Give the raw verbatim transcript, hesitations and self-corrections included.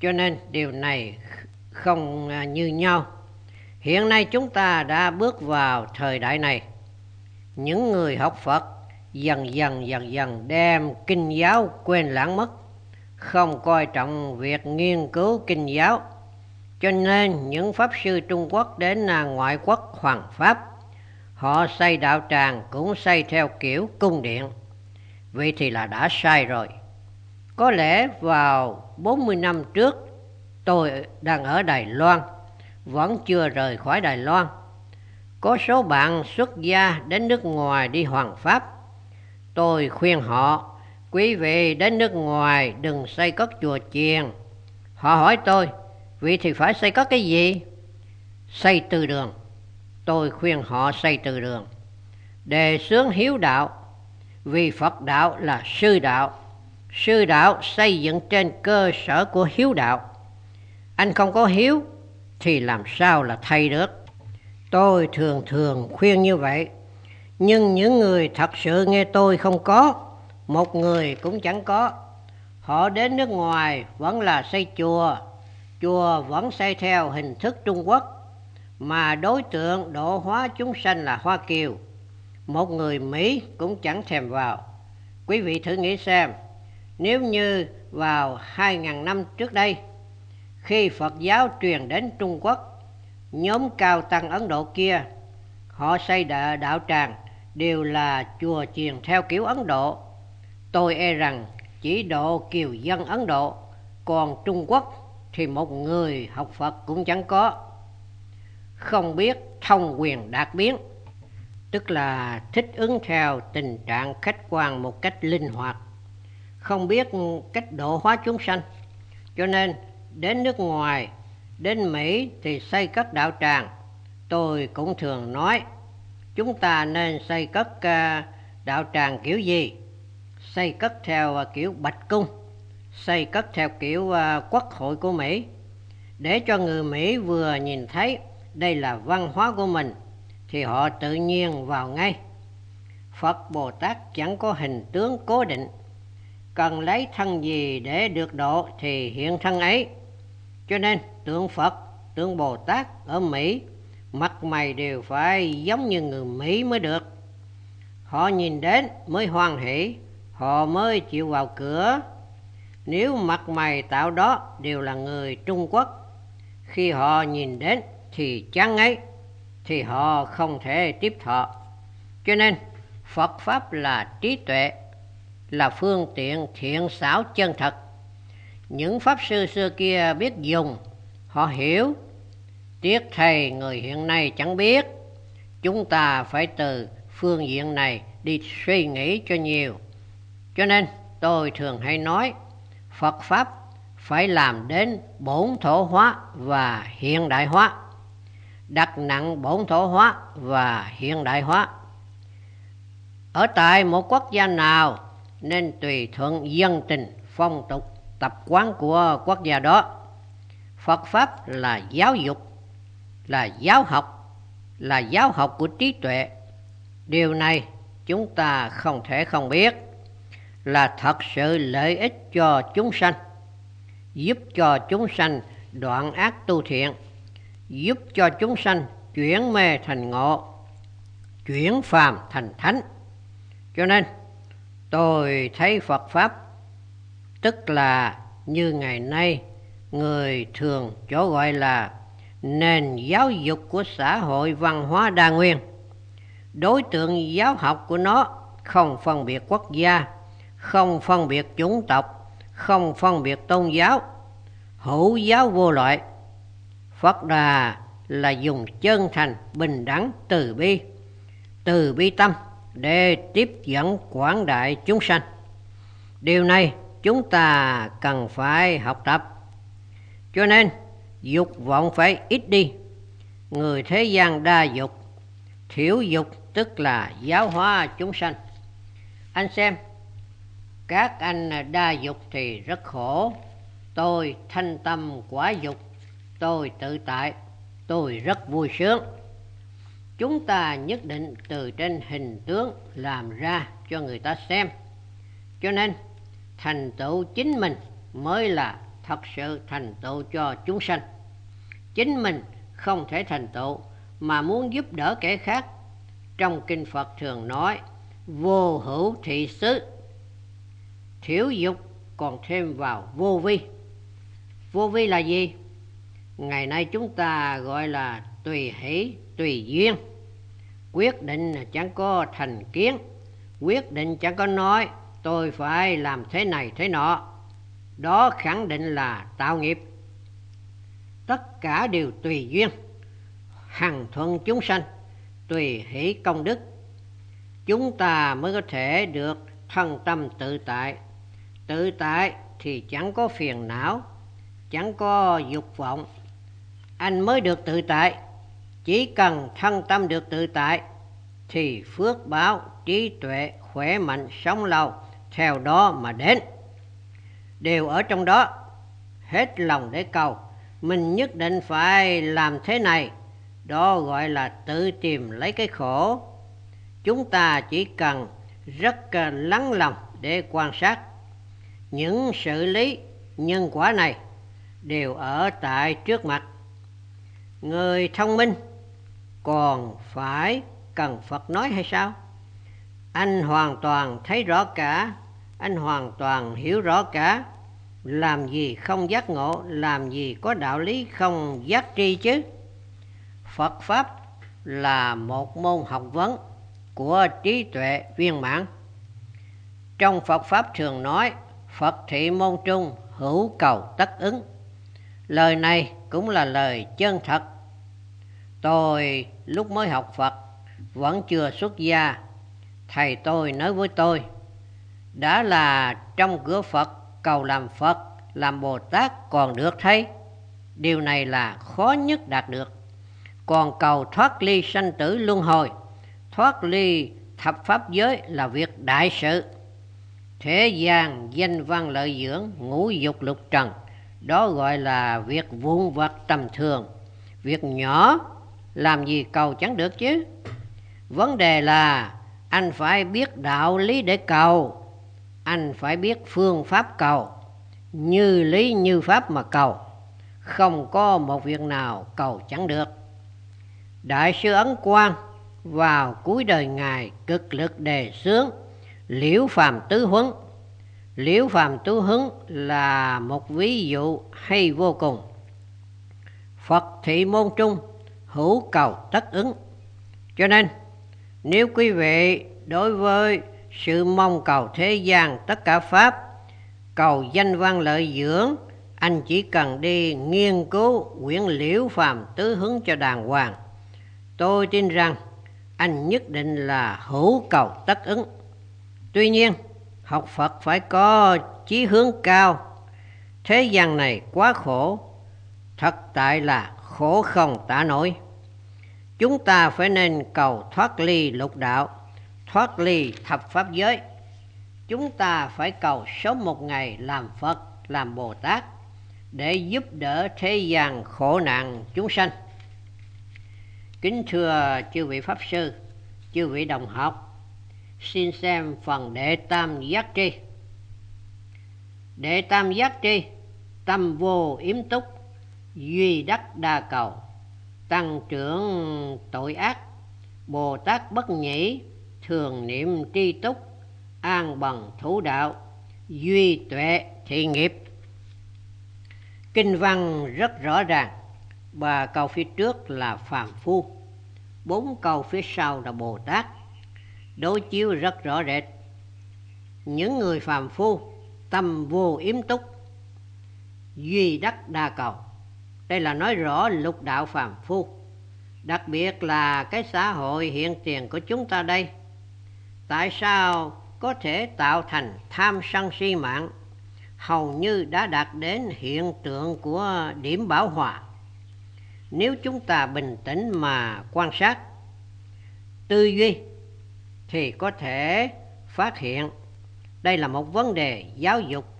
cho nên điều này không như nhau. Hiện nay chúng ta đã bước vào thời đại này. Những người học Phật dần dần dần dần đem kinh giáo quên lãng mất, không coi trọng việc nghiên cứu kinh giáo. Cho nên những pháp sư Trung Quốc đến ngoại quốc hoằng pháp, họ xây đạo tràng cũng xây theo kiểu cung điện. Vậy thì là đã sai rồi. Có lẽ vào bốn mươi năm trước tôi đang ở Đài Loan, vẫn chưa rời khỏi Đài Loan. Có số bạn xuất gia đến nước ngoài đi hoằng pháp. Tôi khuyên họ, quý vị đến nước ngoài đừng xây cất chùa chiền. Họ hỏi tôi, vậy thì phải xây cất cái gì? Xây từ đường. Tôi khuyên họ xây từ đường. Đề xướng hiếu đạo, vì Phật đạo là sư đạo. Sư đạo xây dựng trên cơ sở của hiếu đạo. Anh không có hiếu thì làm sao là thầy được? Tôi thường thường khuyên như vậy. Nhưng những người thật sự nghe tôi không có, một người cũng chẳng có. Họ đến nước ngoài vẫn là xây chùa, chùa vẫn xây theo hình thức Trung Quốc, mà đối tượng độ hóa chúng sanh là Hoa Kiều. Một người Mỹ cũng chẳng thèm vào. Quý vị thử nghĩ xem, nếu như vào hai ngàn năm trước đây, khi Phật giáo truyền đến Trung Quốc, nhóm cao tăng Ấn Độ kia, họ xây đạo, đạo tràng đều là chùa chiền theo kiểu Ấn Độ. Tôi e rằng chỉ độ kiều dân Ấn Độ, còn Trung Quốc thì một người học Phật cũng chẳng có. Không biết thông quyền đạt biến, tức là thích ứng theo tình trạng khách quan một cách linh hoạt, không biết cách độ hóa chúng sanh. Cho nên đến nước ngoài, đến Mỹ thì xây cất đạo tràng. Tôi cũng thường nói, chúng ta nên xây cất đạo tràng kiểu gì? Xây cất theo kiểu Bạch Cung, xây cất theo kiểu quốc hội của Mỹ, để cho người Mỹ vừa nhìn thấy đây là văn hóa của mình thì họ tự nhiên vào ngay. Phật Bồ Tát chẳng có hình tướng cố định, cần lấy thân gì để được độ thì hiện thân ấy. Cho nên tượng Phật, tượng Bồ Tát ở Mỹ, mặt mày đều phải giống như người Mỹ mới được. Họ nhìn đến mới hoan hỷ, họ mới chịu vào cửa. Nếu mặt mày tạo đó đều là người Trung Quốc, khi họ nhìn đến thì chán ấy, thì họ không thể tiếp thọ. Cho nên Phật Pháp là trí tuệ, là phương tiện thiện xảo chân thật. Những Pháp sư xưa kia biết dùng, họ hiểu. Tiếc thầy người hiện nay chẳng biết. Chúng ta phải từ phương diện này đi suy nghĩ cho nhiều. Cho nên tôi thường hay nói, Phật Pháp phải làm đến bổn thổ hóa và hiện đại hóa, đặt nặng bổn thổ hóa và hiện đại hóa. Ở tại một quốc gia nào nên tùy thuận dân tình, phong tục, tập quán của quốc gia đó. Phật Pháp là giáo dục, là giáo học, là giáo học của trí tuệ. Điều này chúng ta không thể không biết, là thật sự lợi ích cho chúng sanh, giúp cho chúng sanh đoạn ác tu thiện, giúp cho chúng sanh chuyển mê thành ngộ, chuyển phàm thành thánh. Cho nên tôi thấy Phật Pháp tức là như ngày nay người thường chỗ gọi là nền giáo dục của xã hội văn hóa đa nguyên. Đối tượng giáo học của nó không phân biệt quốc gia, không phân biệt chủng tộc, không phân biệt tôn giáo, hữu giáo vô loại. Phật Đà là dùng chân thành, bình đẳng, từ bi, từ bi tâm để tiếp dẫn quảng đại chúng sanh. Điều này chúng ta cần phải học tập. Cho nên dục vọng phải ít đi. Người thế gian đa dục, thiểu dục tức là giáo hóa chúng sanh. Anh xem, các anh đa dục thì rất khổ. Tôi thanh tâm quả dục, tôi tự tại, tôi rất vui sướng. Chúng ta nhất định từ trên hình tướng làm ra cho người ta xem. Cho nên thành tựu chính mình mới là thành thật sự thành tựu cho chúng sanh. Chính mình không thể thành tựu mà muốn giúp đỡ kẻ khác. Trong kinh Phật thường nói vô hữu thị xứ, thiểu dục còn thêm vào vô vi. Vô vi là gì? Ngày nay chúng ta gọi là tùy hỷ, tùy duyên. Quyết định chẳng có thành kiến, quyết định chẳng có nói tôi phải làm thế này thế nọ. Đó khẳng định là tạo nghiệp. Tất cả đều tùy duyên, hằng thuận chúng sanh, tùy hỷ công đức. Chúng ta mới có thể được thân tâm tự tại. Tự tại thì chẳng có phiền não, chẳng có dục vọng, anh mới được tự tại. Chỉ cần thân tâm được tự tại thì phước báo, trí tuệ, khỏe mạnh, sống lâu theo đó mà đến. Đều ở trong đó. Hết lòng để cầu mình nhất định phải làm thế này, đó gọi là tự tìm lấy cái khổ. Chúng ta chỉ cần rất lắng lòng để quan sát. Những xử lý nhân quả này đều ở tại trước mặt. Người thông minh còn phải cần Phật nói hay sao? Anh hoàn toàn thấy rõ cả, anh hoàn toàn hiểu rõ cả. Làm gì không giác ngộ, làm gì có đạo lý không giác tri chứ? Phật Pháp là một môn học vấn của trí tuệ viên mãn. Trong Phật Pháp thường nói Phật thị môn trung, hữu cầu tất ứng. Lời này cũng là lời chân thật. Tôi lúc mới học Phật, vẫn chưa xuất gia, thầy tôi nói với tôi, đã là trong cửa Phật cầu làm Phật, làm Bồ Tát còn được thấy. Điều này là khó nhất đạt được. Còn cầu thoát ly sanh tử luân hồi, thoát ly thập pháp giới là việc đại sự. Thế gian danh văn lợi dưỡng, ngũ dục lục trần, đó gọi là việc vụn vặt tầm thường, việc nhỏ, làm gì cầu chẳng được chứ. Vấn đề là anh phải biết đạo lý để cầu, anh phải biết phương pháp cầu, như lý như pháp mà cầu. Không có một việc nào cầu chẳng được. Đại sư Ấn Quang vào cuối đời Ngài cực lực đề xướng Liễu Phàm Tứ Huấn. Liễu Phàm Tứ Huấn là một ví dụ hay vô cùng. Phật thị môn trung, hữu cầu tất ứng. Cho nên nếu quý vị đối với sự mong cầu thế gian tất cả pháp, cầu danh văn lợi dưỡng, anh chỉ cần đi nghiên cứu quyển Liễu Phàm Tứ Huấn cho đàng hoàng. Tôi tin rằng anh nhất định là hữu cầu tất ứng. Tuy nhiên, học Phật phải có chí hướng cao. Thế gian này quá khổ, thật tại là khổ không tả nổi. Chúng ta phải nên cầu thoát ly lục đạo, thoát ly thập pháp giới. Chúng ta phải cầu sớm một ngày làm Phật, làm Bồ Tát để giúp đỡ thế gian khổ nạn chúng sanh. Kính thưa chư vị Pháp Sư, chư vị đồng học, xin xem phần đệ tam giác tri. Đệ tam giác tri, tâm vô yếm túc, duy đắc đa cầu, tăng trưởng tội ác, Bồ Tát bất nhĩ, thường niệm tri túc, an bằng thủ đạo, duy tuệ thị nghiệp. Kinh văn rất rõ ràng. Ba câu phía trước là phàm phu, bốn câu phía sau là Bồ Tát. Đối chiếu rất rõ rệt. Những người phàm phu tâm vô yếm túc, duy đắc đa cầu. Đây là nói rõ lục đạo phàm phu, đặc biệt là cái xã hội hiện tiền của chúng ta đây. Tại sao có thể tạo thành tham sân si mạng? Hầu như đã đạt đến hiện tượng của điểm bão hòa. Nếu chúng ta bình tĩnh mà quan sát, tư duy thì có thể phát hiện đây là một vấn đề giáo dục